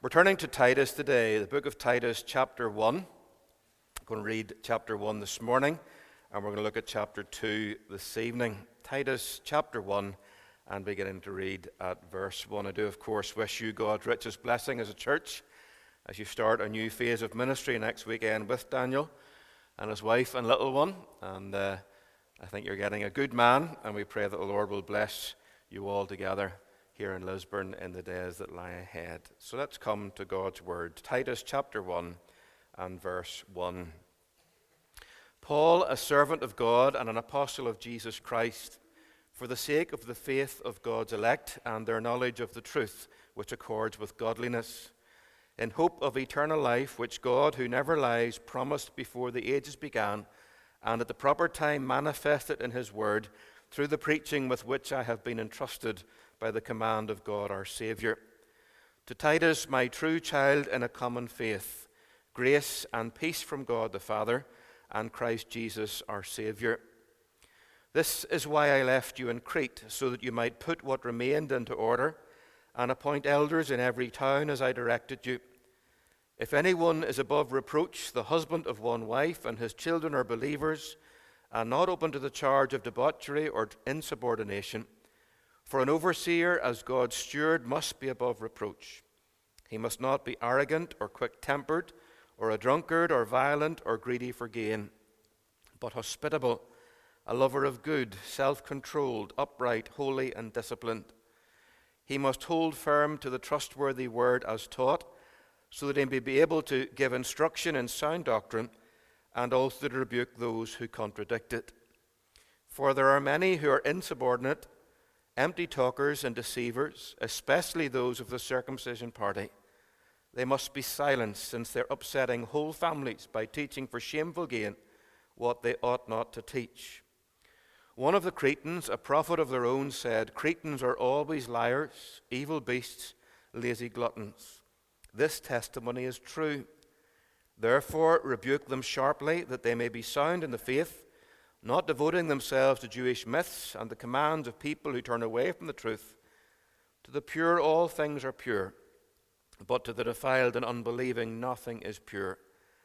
We're turning to Titus today, the book of Titus, chapter 1. I'm going to read chapter 1 this morning, and we're going to look at chapter 2 this evening. Titus, chapter 1, and beginning to read at verse 1. I do, of course, wish you God's richest blessing as a church as you start a new phase of ministry next weekend with Daniel and his wife and little one. And I think you're getting a good man, and we pray that the Lord will bless you all together here in Lisburn in the days that lie ahead. So let's come to God's word. Titus chapter 1 and verse 1. Paul, a servant of God and an apostle of Jesus Christ, for the sake of the faith of God's elect and their knowledge of the truth which accords with godliness, in hope of eternal life, which God, who never lies, promised before the ages began, and at the proper time manifested in his word, through the preaching with which I have been entrusted by the command of God our Saviour. To Titus, my true child in a common faith, grace and peace from God the Father and Christ Jesus our Saviour. This is why I left you in Crete, so that you might put what remained into order and appoint elders in every town as I directed you. If anyone is above reproach, the husband of one wife, and his children are believers, and not open to the charge of debauchery or insubordination, for an overseer as God's steward must be above reproach. He must not be arrogant or quick-tempered, or a drunkard or violent or greedy for gain, but hospitable, a lover of good, self-controlled, upright, holy, and disciplined. He must hold firm to the trustworthy word as taught, so that he may be able to give instruction in sound doctrine, and also to rebuke those who contradict it. For there are many who are insubordinate, empty talkers and deceivers, especially those of the circumcision party. They must be silenced, since they're upsetting whole families by teaching for shameful gain what they ought not to teach. One of the Cretans, a prophet of their own, said, "Cretans are always liars, evil beasts, lazy gluttons." This testimony is true. Therefore rebuke them sharply, that they may be sound in the faith, not devoting themselves to Jewish myths and the commands of people who turn away from the truth. To the pure all things are pure, but to the defiled and unbelieving nothing is pure.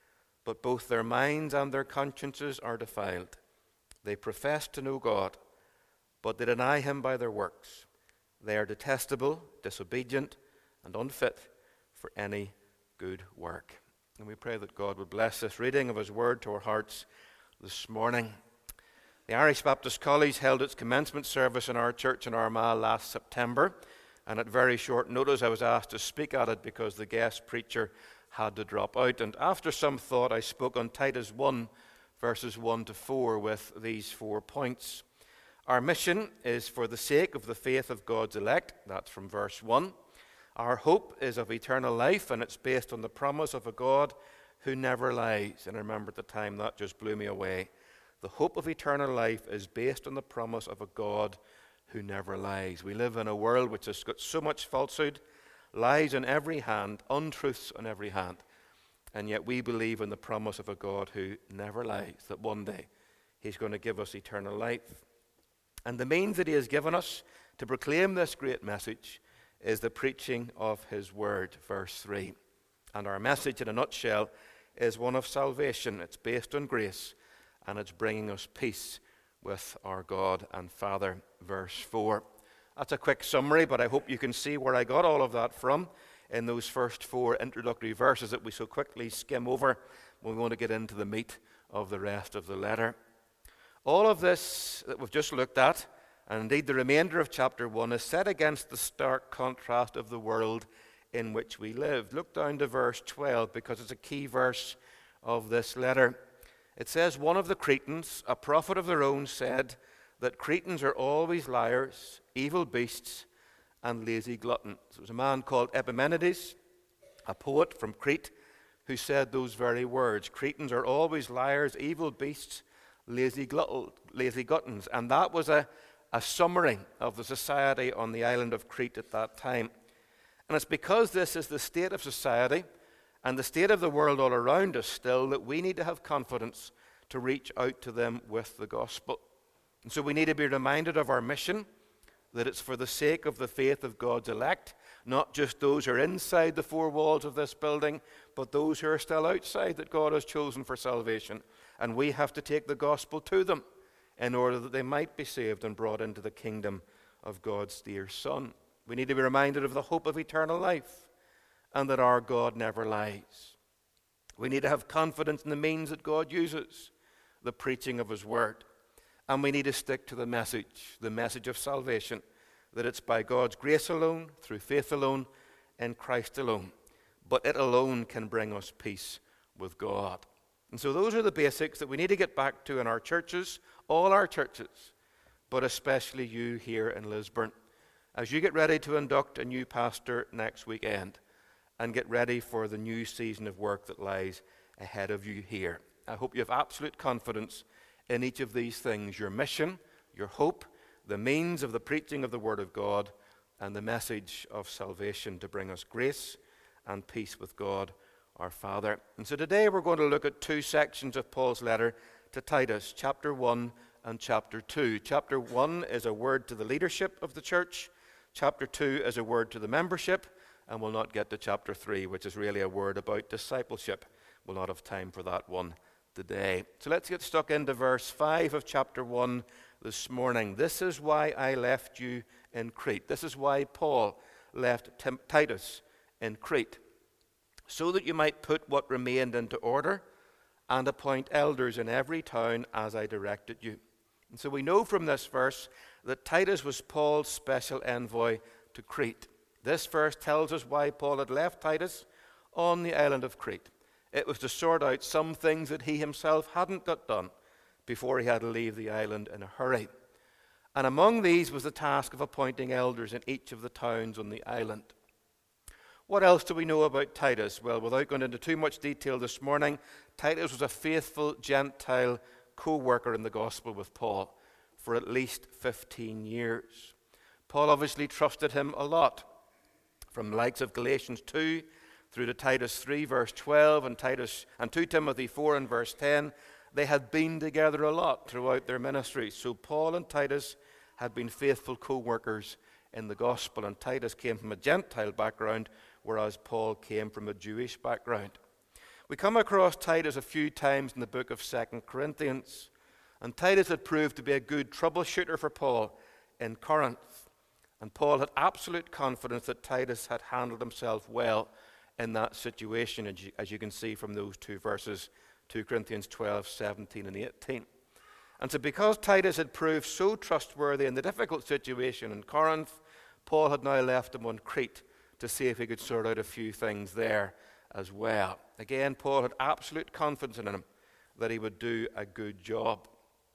But both their minds and their consciences are defiled. They profess to know God, but they deny him by their works. They are detestable, disobedient, and unfit for any good work. And we pray that God would bless this reading of his word to our hearts this morning. The Irish Baptist College held its commencement service in our church in Armagh last September, and at very short notice I was asked to speak at it because the guest preacher had to drop out. And after some thought, I spoke on Titus 1, verses 1 to 4, with these 4 points. Our mission is for the sake of the faith of God's elect. That's from verse 1. Our hope is of eternal life, and it's based on the promise of a God who never lies. And I remember at the time that just blew me away. The hope of eternal life is based on the promise of a God who never lies. We live in a world which has got so much falsehood, lies on every hand, untruths on every hand. And yet we believe in the promise of a God who never lies, that one day he's going to give us eternal life. And the means that he has given us to proclaim this great message is the preaching of his word, verse 3. And our message in a nutshell is one of salvation. It's based on grace, and it's bringing us peace with our God and Father, verse 4. That's a quick summary, but I hope you can see where I got all of that from in those first 4 introductory verses that we so quickly skim over when we want to get into the meat of the rest of the letter. All of this that we've just looked at, and indeed the remainder of chapter 1, is set against the stark contrast of the world in which we live. Look down to verse 12, because it's a key verse of this letter. It says, one of the Cretans, a prophet of their own, said that Cretans are always liars, evil beasts, and lazy gluttons. There was a man called Epimenides, a poet from Crete, who said those very words. Cretans are always liars, evil beasts, lazy gluttons. And that was a summary of the society on the island of Crete at that time. And it's because this is the state of society and the state of the world all around us still that we need to have confidence to reach out to them with the gospel. And so we need to be reminded of our mission, that it's for the sake of the faith of God's elect, Not just those who are inside the four walls of this building, but those who are still outside that God has chosen for salvation. And we have to take the gospel to them in order that they might be saved and brought into the kingdom of God's dear Son. We need to be reminded of the hope of eternal life and that our God never lies. We need to have confidence in the means that God uses, the preaching of his word. And we need to stick to the message of salvation, that it's by God's grace alone, through faith alone, in Christ alone. But it alone can bring us peace with God. And so those are the basics that we need to get back to in our churches, all our churches, but especially you here in Lisburn, as you get ready to induct a new pastor next weekend and get ready for the new season of work that lies ahead of you here. I hope you have absolute confidence in each of these things: your mission, your hope, the means of the preaching of the Word of God, and the message of salvation to bring us grace and peace with God our Father. And so today we're going to look at two sections of Paul's letter to Titus, chapter 1 and chapter 2. Chapter 1 is a word to the leadership of the church. Chapter 2 is a word to the membership. And we'll not get to chapter 3, which is really a word about discipleship. We'll not have time for that one today. So let's get stuck into verse 5 of chapter 1 this morning. This is why I left you in Crete. This is why Paul left Titus in Crete, so that you might put what remained into order and appoint elders in every town as I directed you. And so we know from this verse that Titus was Paul's special envoy to Crete. This verse tells us why Paul had left Titus on the island of Crete. It was to sort out some things that he himself hadn't got done before he had to leave the island in a hurry. And among these was the task of appointing elders in each of the towns on the island. What else do we know about Titus? Well, without going into too much detail this morning, Titus was a faithful Gentile co-worker in the gospel with Paul for at least 15 years. Paul obviously trusted him a lot. From the likes of Galatians 2 through to Titus 3 verse 12 and 2 Timothy 4 and verse 10, they had been together a lot throughout their ministry. So Paul and Titus had been faithful co-workers in the gospel, and Titus came from a Gentile background, whereas Paul came from a Jewish background. We come across Titus a few times in the book of 2 Corinthians, and Titus had proved to be a good troubleshooter for Paul in Corinth. And Paul had absolute confidence that Titus had handled himself well in that situation, as you can see from those two verses, 2 Corinthians 12, 17 and 18. And so because Titus had proved so trustworthy in the difficult situation in Corinth, Paul had now left him on Crete to see if he could sort out a few things there as well. Again, Paul had absolute confidence in him that he would do a good job.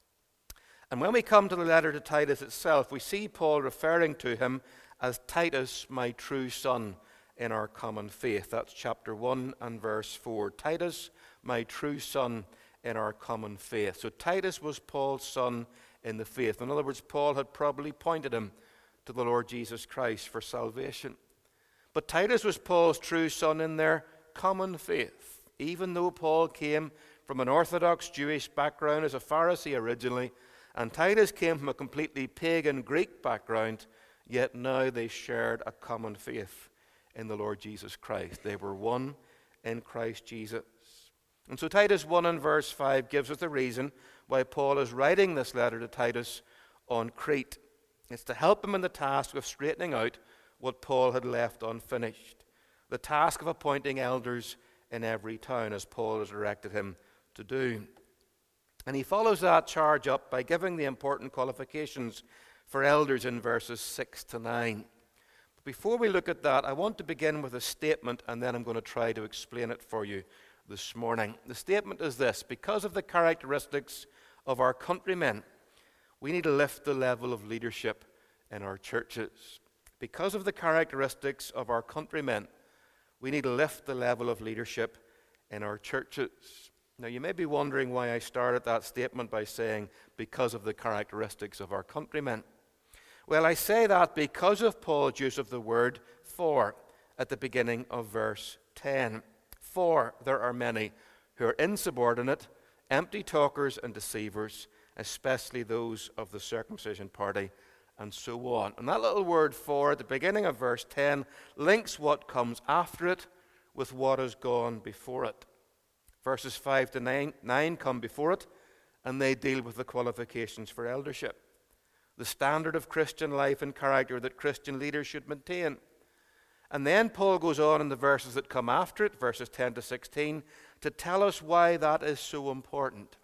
And when we come to the letter to Titus itself, we see Paul referring to him as Titus, my true son in our common faith. That's chapter 1 and verse 4. Titus, my true son in our common faith. So Titus was Paul's son in the faith. In other words, Paul had probably pointed him to the Lord Jesus Christ for salvation. But Titus was Paul's true son in their common faith. Even though Paul came from an Orthodox Jewish background as a Pharisee originally, and Titus came from a completely pagan Greek background, yet now they shared a common faith in the Lord Jesus Christ. They were one in Christ Jesus. And so Titus 1 and verse 5 gives us the reason why Paul is writing this letter to Titus on Crete. It's to help him in the task of straightening out what Paul had left unfinished, the task of appointing elders in every town, as Paul has directed him to do. And he follows that charge up by giving the important qualifications for elders in verses 6 to 9. But before we look at that, I want to begin with a statement, and then I'm going to try to explain it for you this morning. The statement is this: because of the characteristics of our countrymen, we need to lift the level of leadership in our churches. Because of the characteristics of our countrymen, we need to lift the level of leadership in our churches. Now, you may be wondering why I started that statement by saying, because of the characteristics of our countrymen. Well, I say that because of Paul's use of the word for at the beginning of verse 10. For there are many who are insubordinate, empty talkers and deceivers, especially those of the circumcision party, and so on. And that little word for at the beginning of verse 10 links what comes after it with what has gone before it. Verses 5 to 9 come before it, and they deal with the qualifications for eldership, the standard of Christian life and character that Christian leaders should maintain. And then Paul goes on in the verses that come after it, verses 10 to 16, to tell us why that is so important.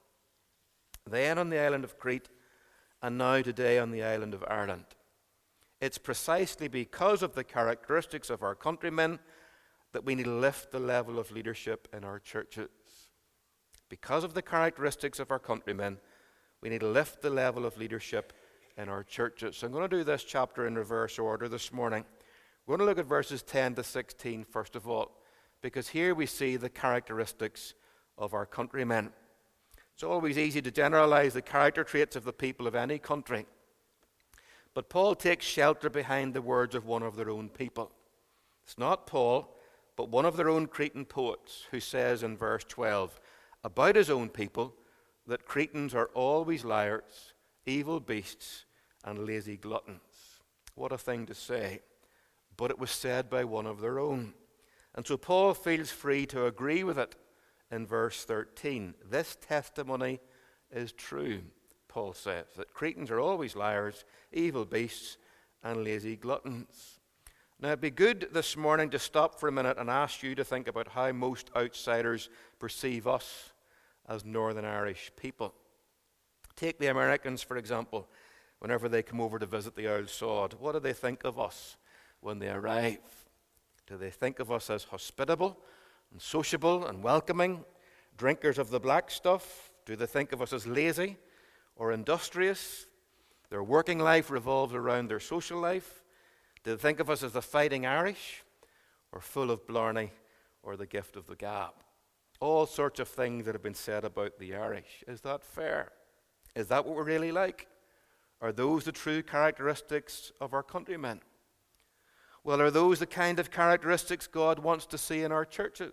Then on the island of Crete, and now today on the island of Ireland. It's precisely because of the characteristics of our countrymen that we need to lift the level of leadership in our churches. Because of the characteristics of our countrymen, we need to lift the level of leadership in our churches. So I'm going to do this chapter in reverse order this morning. We're going to look at verses 10 to 16 first of all, because here we see the characteristics of our countrymen. It's always easy to generalize the character traits of the people of any country. But Paul takes shelter behind the words of one of their own people. It's not Paul, but one of their own Cretan poets who says in verse 12 about his own people that Cretans are always liars, evil beasts, and lazy gluttons. What a thing to say. But it was said by one of their own. And so Paul feels free to agree with it. In verse 13, this testimony is true, Paul says, that Cretans are always liars, evil beasts, and lazy gluttons. Now, it'd be good this morning to stop for a minute and ask you to think about how most outsiders perceive us as Northern Irish people. Take the Americans, for example, whenever they come over to visit the Old Sod. What do they think of us when they arrive? Do they think of us as hospitable and sociable and welcoming, drinkers of the black stuff? Do they think of us as lazy or industrious? Their working life revolves around their social life. Do they think of us as the fighting Irish, or full of blarney, or the gift of the gab? All sorts of things that have been said about the Irish. Is that fair? Is that what we're really like? Are those the true characteristics of our countrymen? Well, are those the kind of characteristics God wants to see in our churches?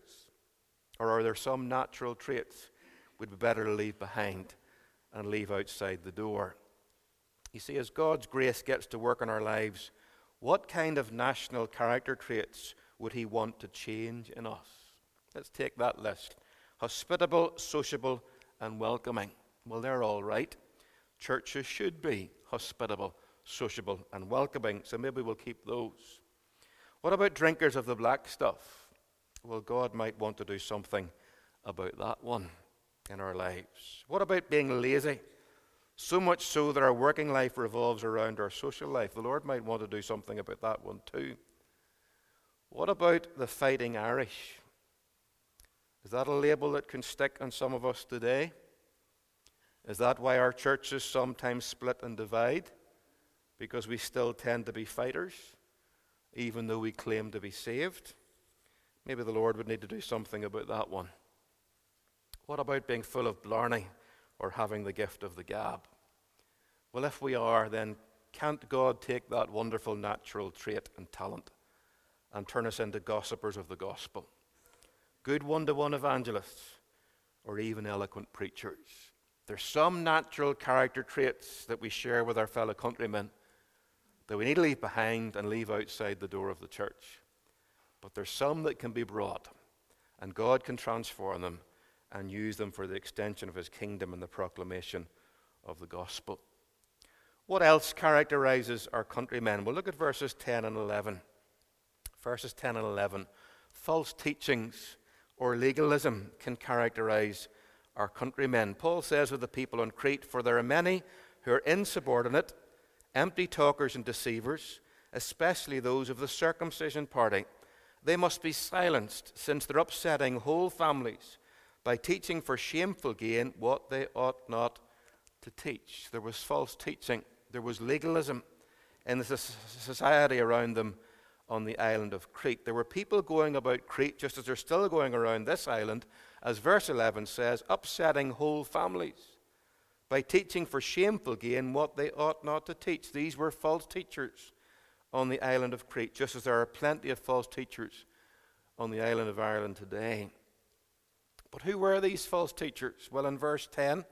Or are there some natural traits we'd be better to leave behind and leave outside the door? You see, as God's grace gets to work in our lives, what kind of national character traits would He want to change in us? Let's take that list. Hospitable, sociable, and welcoming. Well, they're all right. Churches should be hospitable, sociable, and welcoming, so maybe we'll keep those. What about drinkers of the black stuff? Well, God might want to do something about that one in our lives. What about being lazy? So much so that our working life revolves around our social life. The Lord might want to do something about that one too. What about the fighting Irish? Is that a label that can stick on some of us today? Is that why our churches sometimes split and divide? Because we still tend to be fighters, even though we claim to be saved? Maybe the Lord would need to do something about that one. What about being full of blarney or having the gift of the gab? Well, if we are, then can't God take that wonderful natural trait and talent and turn us into gossipers of the gospel? Good one-to-one evangelists, or even eloquent preachers. There's some natural character traits that we share with our fellow countrymen that we need to leave behind and leave outside the door of the church. But there's some that can be brought, and God can transform them and use them for the extension of His kingdom and the proclamation of the gospel. What else characterizes our countrymen? Well, look at verses 10 and 11. Verses 10 and 11. False teachings or legalism can characterize our countrymen. Paul says of the people on Crete, for there are many who are insubordinate, empty talkers and deceivers, especially those of the circumcision party. They must be silenced, since they're upsetting whole families by teaching for shameful gain what they ought not to teach. There was false teaching. There was legalism in the society around them on the island of Crete. There were people going about Crete, just as they're still going around this island, as verse 11 says, upsetting whole families by teaching for shameful gain what they ought not to teach. These were false teachers on the island of Crete, just as there are plenty of false teachers on the island of Ireland today. But who were these false teachers? Well, in verse 10,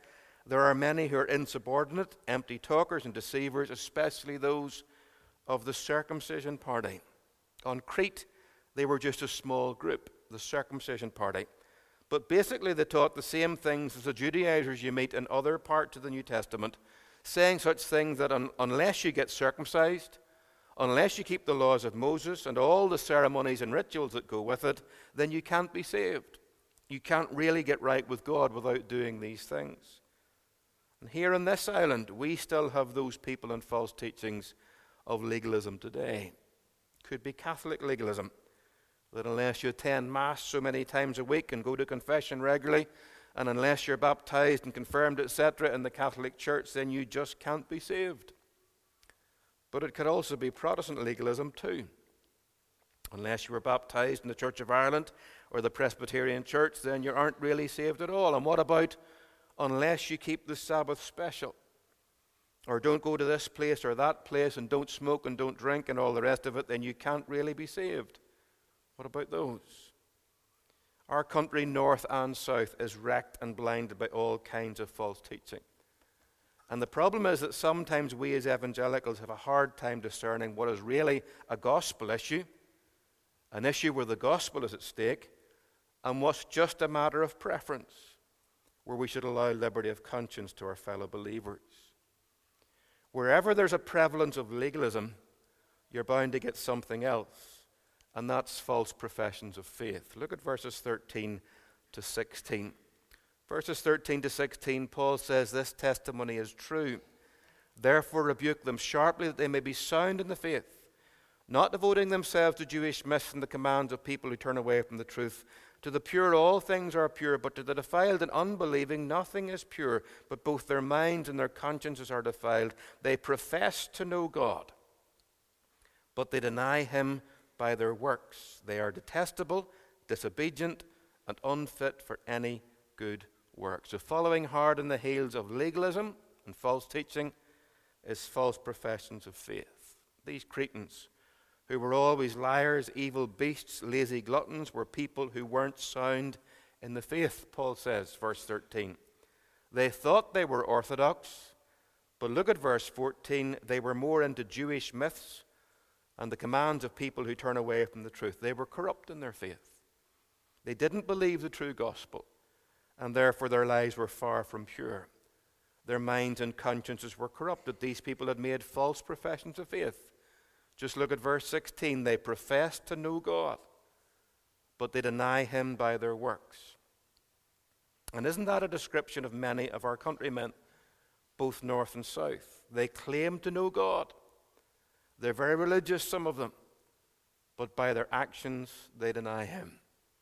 There are many who are insubordinate, empty talkers and deceivers, especially those of the circumcision party. On Crete, they were just a small group, the circumcision party. But basically they taught the same things as the Judaizers you meet in other parts of the New Testament, saying such things that unless you get circumcised, unless you keep the laws of Moses and all the ceremonies and rituals that go with it, then you can't be saved. You can't really get right with God without doing these things. And here on this island, we still have those people and false teachings of legalism today. Could be Catholic legalism, that unless you attend Mass so many times a week and go to confession regularly, and unless you're baptized and confirmed, etc., in the Catholic Church, then you just can't be saved. But it could also be Protestant legalism too. Unless you were baptized in the Church of Ireland or the Presbyterian Church, then you aren't really saved at all. And what about unless you keep the Sabbath special, or don't go to this place or that place, and don't smoke and don't drink and all the rest of it, then you can't really be saved? What about those? Our country, north and south, is wrecked and blinded by all kinds of false teaching. And the problem is that sometimes we as evangelicals have a hard time discerning what is really a gospel issue, an issue where the gospel is at stake, and what's just a matter of preference, where we should allow liberty of conscience to our fellow believers. Wherever there's a prevalence of legalism, you're bound to get something else, and that's false professions of faith. Look at verses 13 to 16. Verses 13 to 16, Paul says, "This testimony is true. Therefore rebuke them sharply, that they may be sound in the faith, not devoting themselves to Jewish myths and the commands of people who turn away from the truth. To the pure all things are pure, but to the defiled and unbelieving nothing is pure, but both their minds and their consciences are defiled. They profess to know God, but they deny him by their works. They are detestable, disobedient, and unfit for any good work." So following hard in the heels of legalism and false teaching is false professions of faith. These Cretans, who were always liars, evil beasts, lazy gluttons, were people who weren't sound in the faith, Paul says, verse 13. They thought they were orthodox, but look at verse 14. They were more into Jewish myths and the commands of people who turn away from the truth. They were corrupt in their faith. They didn't believe the true gospel, and therefore their lives were far from pure. Their minds and consciences were corrupted. These people had made false professions of faith. Just look at verse 16. They profess to know God, but they deny him by their works. And isn't that a description of many of our countrymen, both north and south? They claim to know God. They're very religious, some of them, but by their actions they deny him.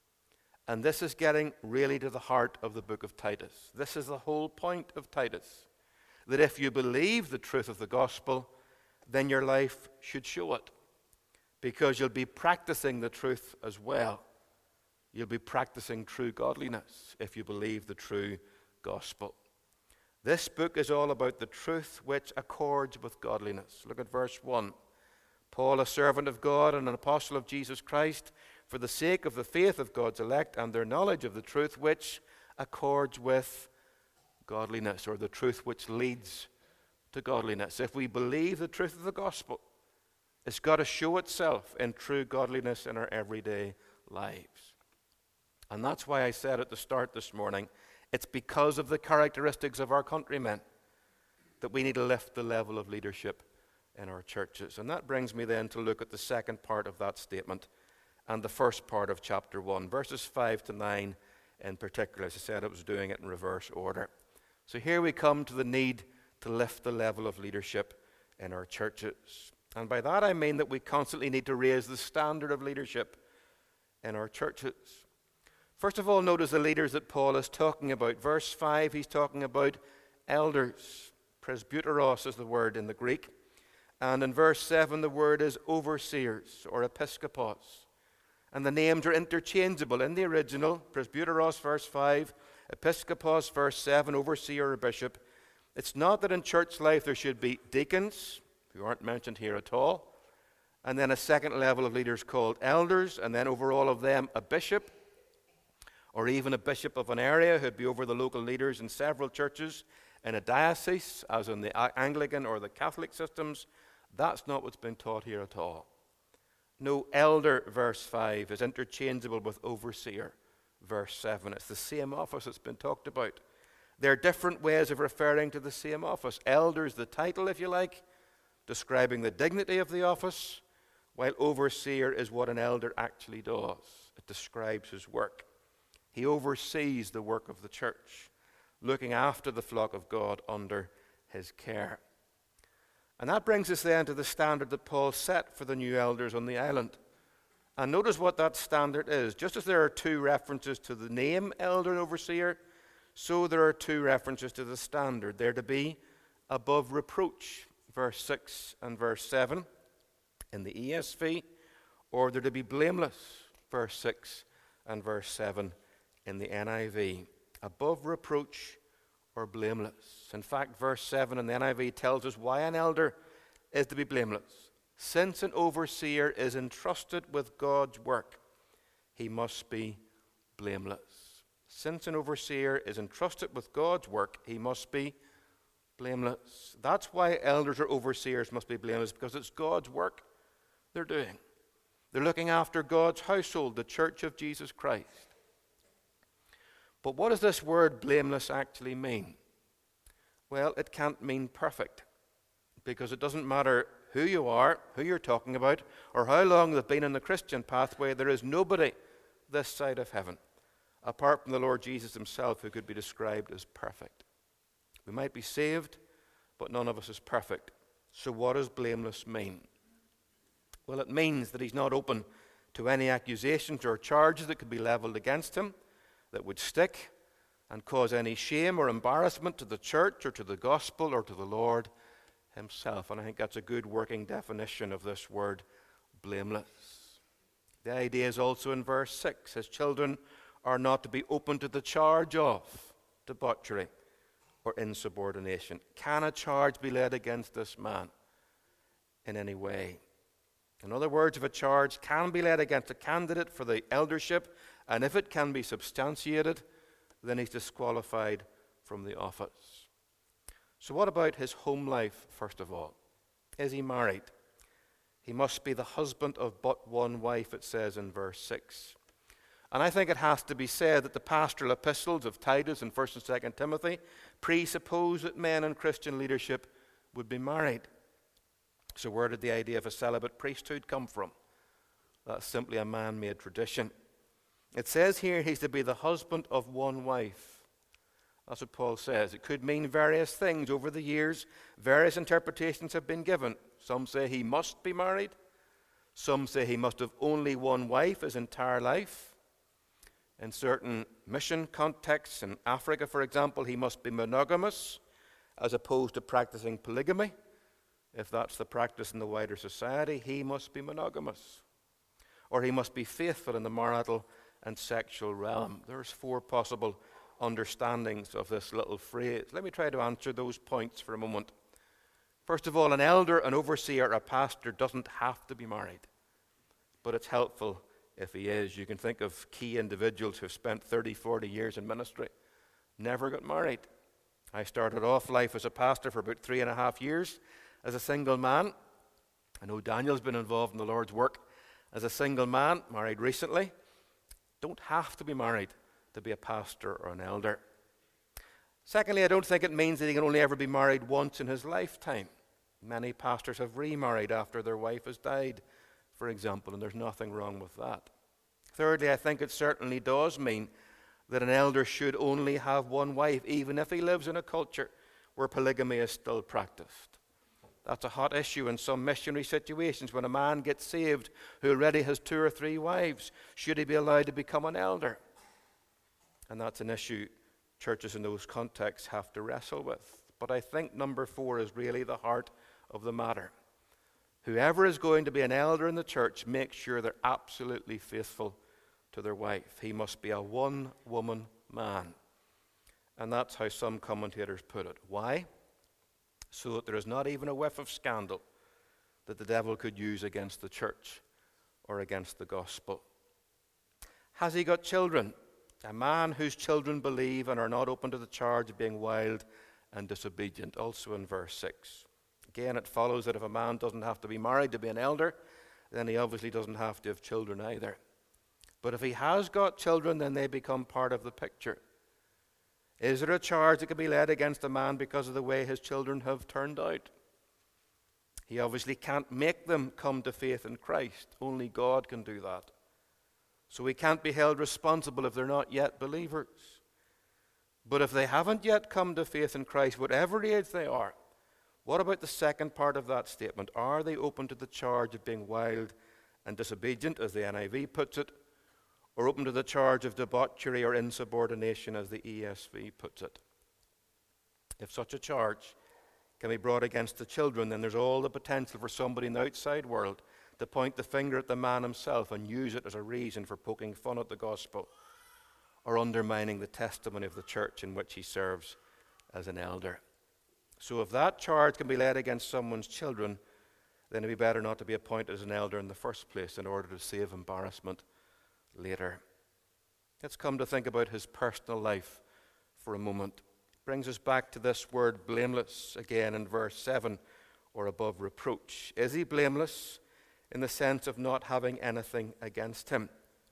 And this is getting really to the heart of the book of Titus. This is the whole point of Titus, that if you believe the truth of the gospel, then your life should show it, because you'll be practicing the truth as well. You'll be practicing true godliness if you believe the true gospel. This book is all about the truth which accords with godliness. Look at verse 1. Paul, a servant of God and an apostle of Jesus Christ, for the sake of the faith of God's elect and their knowledge of the truth which accords with godliness, or the truth which leads to godliness. If we believe the truth of the gospel, it's got to show itself in true godliness in our everyday lives. And that's why I said at the start this morning, it's because of the characteristics of our countrymen that we need to lift the level of leadership in our churches. And that brings me then to look at the second part of that statement and the first part of chapter 1, verses 5 to 9 in particular. As I said, I was doing it in reverse order. So here we come to the need to lift the level of leadership in our churches. And by that I mean that we constantly need to raise the standard of leadership in our churches. First of all, notice the leaders that Paul is talking about. Verse 5, he's talking about elders. Presbyteros is the word in the Greek. And in verse 7, the word is overseers or episkopos. And the names are interchangeable. In the original, presbyteros, verse 5, episkopos, verse 7, overseer or bishop. It's not that in church life there should be deacons, who aren't mentioned here at all, and then a second level of leaders called elders, and then over all of them a bishop, or even a bishop of an area who'd be over the local leaders in several churches. in a diocese, as in the Anglican or the Catholic systems. That's not what's been taught here at all. No, elder, verse 5, is interchangeable with overseer, verse 7. It's the same office that's been talked about. There are different ways of referring to the same office. Elder is the title, if you like, describing the dignity of the office, while overseer is what an elder actually does. It describes his work. He oversees the work of the church, looking after the flock of God under his care. And that brings us then to the standard that Paul set for the new elders on the island. And notice what that standard is. Just as there are two references to the name elder and overseer, so there are two references to the standard. They're to be above reproach, verse 6 and verse 7 in the ESV, or they're to be blameless, verse 6 and verse 7 in the NIV. Above reproach or blameless. In fact, verse 7 in the NIV tells us why an elder is to be blameless. Since an overseer is entrusted with God's work, he must be blameless. Since an overseer is entrusted with God's work, he must be blameless. That's why elders or overseers must be blameless, because it's God's work they're doing. They're looking after God's household, the church of Jesus Christ. But what does this word blameless actually mean? Well, it can't mean perfect, because it doesn't matter who you are, who you're talking about, or how long they've been in the Christian pathway. There is nobody this side of heaven, apart from the Lord Jesus himself, who could be described as perfect. We might be saved, but none of us is perfect. So what does blameless mean? Well, it means that he's not open to any accusations or charges that could be leveled against him that would stick and cause any shame or embarrassment to the church or to the gospel or to the Lord himself. And I think that's a good working definition of this word, blameless. The idea is also in verse 6. His children are not to be open to the charge of debauchery or insubordination. Can a charge be laid against this man in any way? In other words, if a charge can be laid against a candidate for the eldership, and if it can be substantiated, then he's disqualified from the office. So what about his home life, first of all? Is he married? He must be the husband of but one wife, it says in verse 6. And I think it has to be said that the pastoral epistles of Titus and 1st and 2nd Timothy presuppose that men in Christian leadership would be married. So where did the idea of a celibate priesthood come from? That's simply a man-made tradition. It says here he's to be the husband of one wife. That's what Paul says. It could mean various things. Over the years, various interpretations have been given. Some say he must be married. Some say he must have only one wife his entire life. In certain mission contexts, in Africa, for example, he must be monogamous as opposed to practicing polygamy. If that's the practice in the wider society, he must be monogamous. Or he must be faithful in the marital and sexual realm. There's 4 possible understandings of this little phrase. Let me try to answer those points for a moment. First of all, an elder, an overseer, a pastor doesn't have to be married. But it's helpful if he is. You can think of key individuals who've spent 30, 40 years in ministry, never got married. I started off life as a pastor for about 3.5 years as a single man. I know Daniel's been involved in the Lord's work as a single man, married recently. Don't have to be married to be a pastor or an elder. Secondly, I don't think it means that he can only ever be married once in his lifetime. Many pastors have remarried after their wife has died, for example, and there's nothing wrong with that. Thirdly, I think it certainly does mean that an elder should only have one wife, even if he lives in a culture where polygamy is still practiced. That's a hot issue in some missionary situations. When a man gets saved who already has 2 or 3 wives, should he be allowed to become an elder? And that's an issue churches in those contexts have to wrestle with. But I think number 4 is really the heart of the matter. Whoever is going to be an elder in the church, make sure they're absolutely faithful to their wife. He must be a one-woman man. And that's how some commentators put it. Why? So that there is not even a whiff of scandal that the devil could use against the church or against the gospel. Has he got children? A man whose children believe and are not open to the charge of being wild and disobedient, also in verse 6. Again, it follows that if a man doesn't have to be married to be an elder, then he obviously doesn't have to have children either. But if he has got children, then they become part of the picture. Is there a charge that can be laid against a man because of the way his children have turned out? He obviously can't make them come to faith in Christ. Only God can do that. So he can't be held responsible if they're not yet believers. But if they haven't yet come to faith in Christ, whatever age they are, what about the second part of that statement? Are they open to the charge of being wild and disobedient, as the NIV puts it, or open to the charge of debauchery or insubordination, as the ESV puts it? If such a charge can be brought against the children, then there's all the potential for somebody in the outside world to point the finger at the man himself and use it as a reason for poking fun at the gospel or undermining the testimony of the church in which he serves as an elder. So if that charge can be laid against someone's children, then it'd be better not to be appointed as an elder in the first place in order to save embarrassment later. Let's come to think about his personal life for a moment. Brings us back to this word blameless again in verse 7, or above reproach. Is he blameless in the sense of not having anything against him?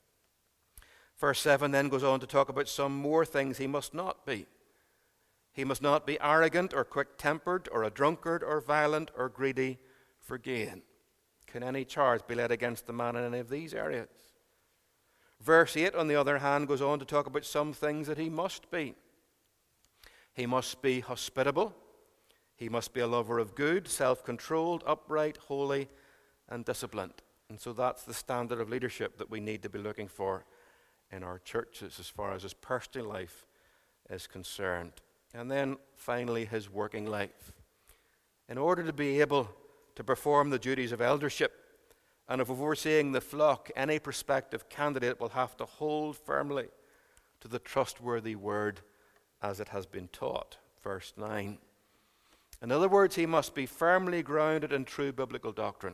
Verse 7 then goes on to talk about some more things he must not be. He must not be arrogant or quick-tempered or a drunkard or violent or greedy for gain. Can any charge be laid against the man in any of these areas? Verse 8, on the other hand, goes on to talk about some things that he must be. He must be hospitable. He must be a lover of good, self-controlled, upright, holy, and disciplined. And so that's the standard of leadership that we need to be looking for in our churches as far as his personal life is concerned. And then finally, his working life. In order to be able to perform the duties of eldership, and if overseeing the flock, any prospective candidate will have to hold firmly to the trustworthy word as it has been taught. Verse 9. In other words, he must be firmly grounded in true biblical doctrine.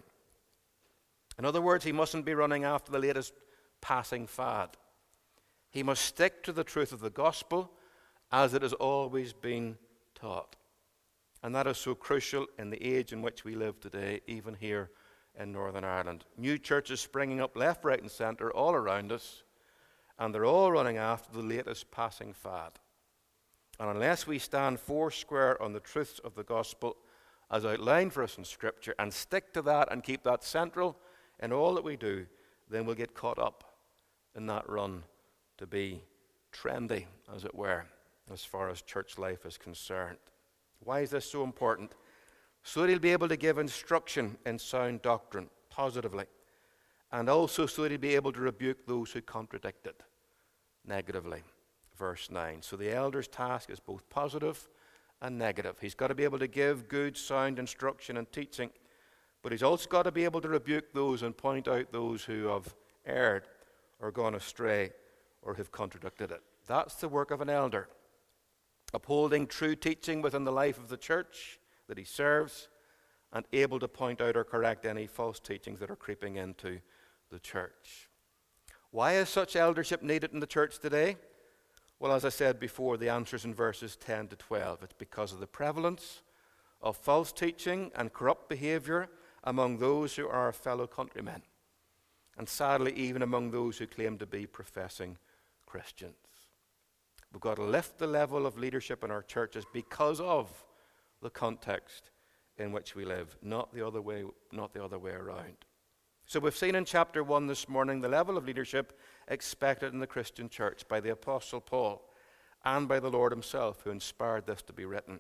In other words, he mustn't be running after the latest passing fad. He must stick to the truth of the gospel as it has always been taught. And that is so crucial in the age in which we live today, even here in Northern Ireland. New churches springing up left, right, and centre all around us, and they're all running after the latest passing fad. And unless we stand foursquare on the truths of the gospel as outlined for us in Scripture and stick to that and keep that central in all that we do, then we'll get caught up in that run to be trendy, as it were, as far as church life is concerned. Why is this so important? So that he'll be able to give instruction in sound doctrine positively, and also so that he'll be able to rebuke those who contradict it negatively. Verse 9. So the elder's task is both positive and negative. He's got to be able to give good, sound instruction and teaching, but he's also got to be able to rebuke those and point out those who have erred or gone astray or have contradicted it. That's the work of an elder. Upholding true teaching within the life of the church that he serves, and able to point out or correct any false teachings that are creeping into the church. Why is such eldership needed in the church today? Well, as I said before, the answer is in verses 10 to 12. It's because of the prevalence of false teaching and corrupt behavior among those who are our fellow countrymen, and sadly even among those who claim to be professing Christians. We've got to lift the level of leadership in our churches because of the context in which we live, not the other way around. So we've seen in chapter 1 this morning the level of leadership expected in the Christian church by the Apostle Paul and by the Lord himself, who inspired this to be written.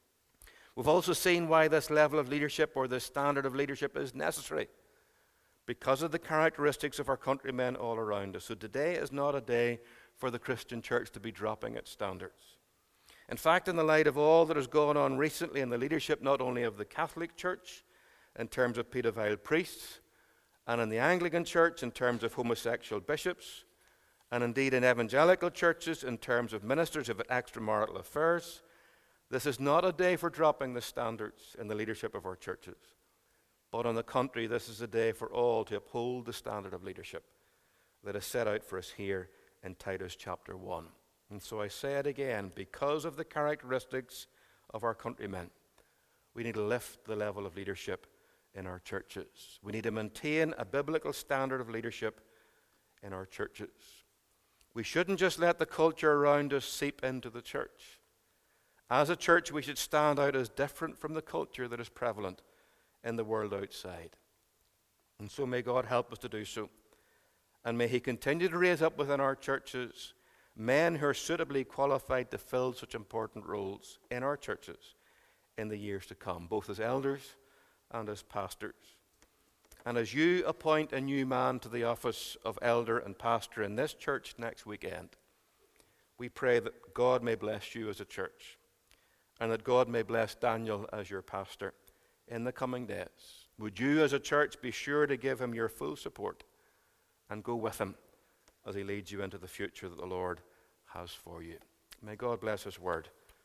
We've also seen why this level of leadership, or this standard of leadership, is necessary, because of the characteristics of our countrymen all around us. So today is not a day for the Christian church to be dropping its standards. In fact, in the light of all that has gone on recently in the leadership, not only of the Catholic Church in terms of paedophile priests, and in the Anglican Church in terms of homosexual bishops, and indeed in evangelical churches in terms of ministers of extramarital affairs, this is not a day for dropping the standards in the leadership of our churches. But on the contrary, this is a day for all to uphold the standard of leadership that is set out for us here in Titus chapter 1. And so I say it again, because of the characteristics of our countrymen. We need to lift the level of leadership in our churches. We need to maintain a biblical standard of leadership in our churches. We shouldn't just let the culture around us seep into the church. As a church, we should stand out as different from the culture that is prevalent in the world outside. And so may God help us to do so. And may He continue to raise up within our churches men who are suitably qualified to fill such important roles in our churches in the years to come, both as elders and as pastors. And as you appoint a new man to the office of elder and pastor in this church next weekend, we pray that God may bless you as a church, and that God may bless Daniel as your pastor in the coming days. Would you as a church be sure to give him your full support and go with him as he leads you into the future that the Lord has for you. May God bless His word